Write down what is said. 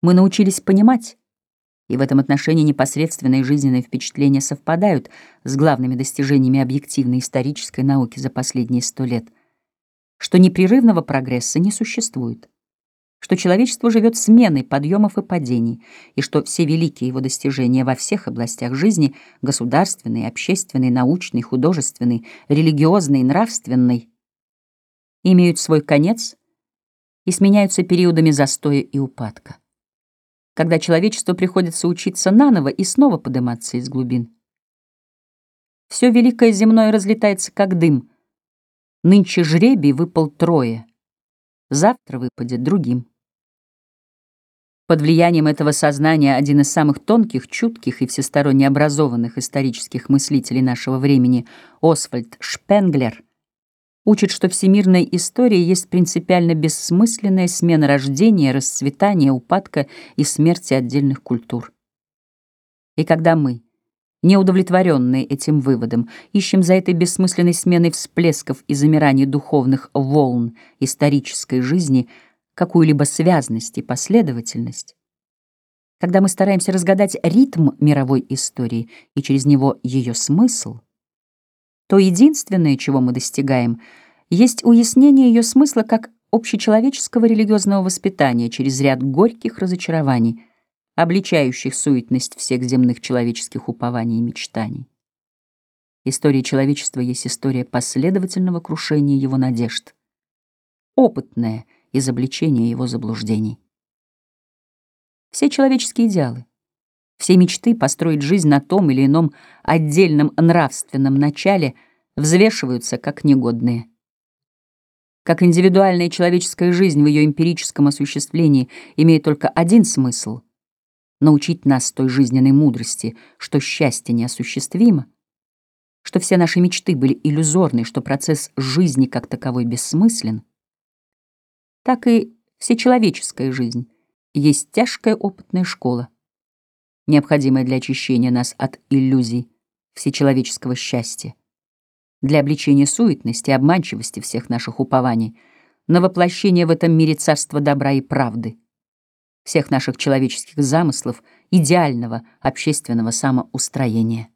Мы научились понимать, и в этом отношении непосредственные жизненные впечатления совпадают с главными достижениями объективной исторической науки за последние 100 лет, что непрерывного прогресса не существует, что человечество живет сменой подъемов и падений, и что все великие его достижения во всех областях жизни — государственной, общественной, научной, художественной, религиозной, нравственной — имеют свой конец и сменяются периодами застоя и упадка, когда человечеству приходится учиться наново и снова подниматься из глубин. Все великое земное разлетается, как дым. Нынче жребий выпал 3, завтра выпадет другим. Под влиянием этого сознания один из самых тонких, чутких и всесторонне образованных исторических мыслителей нашего времени, Освальд Шпенглер, учит, что всемирная история есть принципиально бессмысленная смена рождения, расцветания, упадка и смерти отдельных культур. И когда мы, неудовлетворенные этим выводом, ищем за этой бессмысленной сменой всплесков и замираний духовных волн исторической жизни какую-либо связность и последовательность, когда мы стараемся разгадать ритм мировой истории и через него ее смысл, то единственное, чего мы достигаем, есть уяснение ее смысла как общечеловеческого религиозного воспитания через ряд горьких разочарований, обличающих суетность всех земных человеческих упований и мечтаний. История человечества есть история последовательного крушения его надежд, опытное изобличение его заблуждений. Все человеческие идеалы, все мечты построить жизнь на том или ином отдельном нравственном начале взвешиваются как негодные. Как индивидуальная человеческая жизнь в ее эмпирическом осуществлении имеет только один смысл — научить нас той жизненной мудрости, что счастье неосуществимо, что все наши мечты были иллюзорны, что процесс жизни как таковой бессмыслен, так и всечеловеческая жизнь есть тяжкая опытная школа, необходимая для очищения нас от иллюзий всечеловеческого счастья, для обличения суетности и обманчивости всех наших упований, на воплощение в этом мире царства добра и правды, всех наших человеческих замыслов, идеального общественного самоустроения.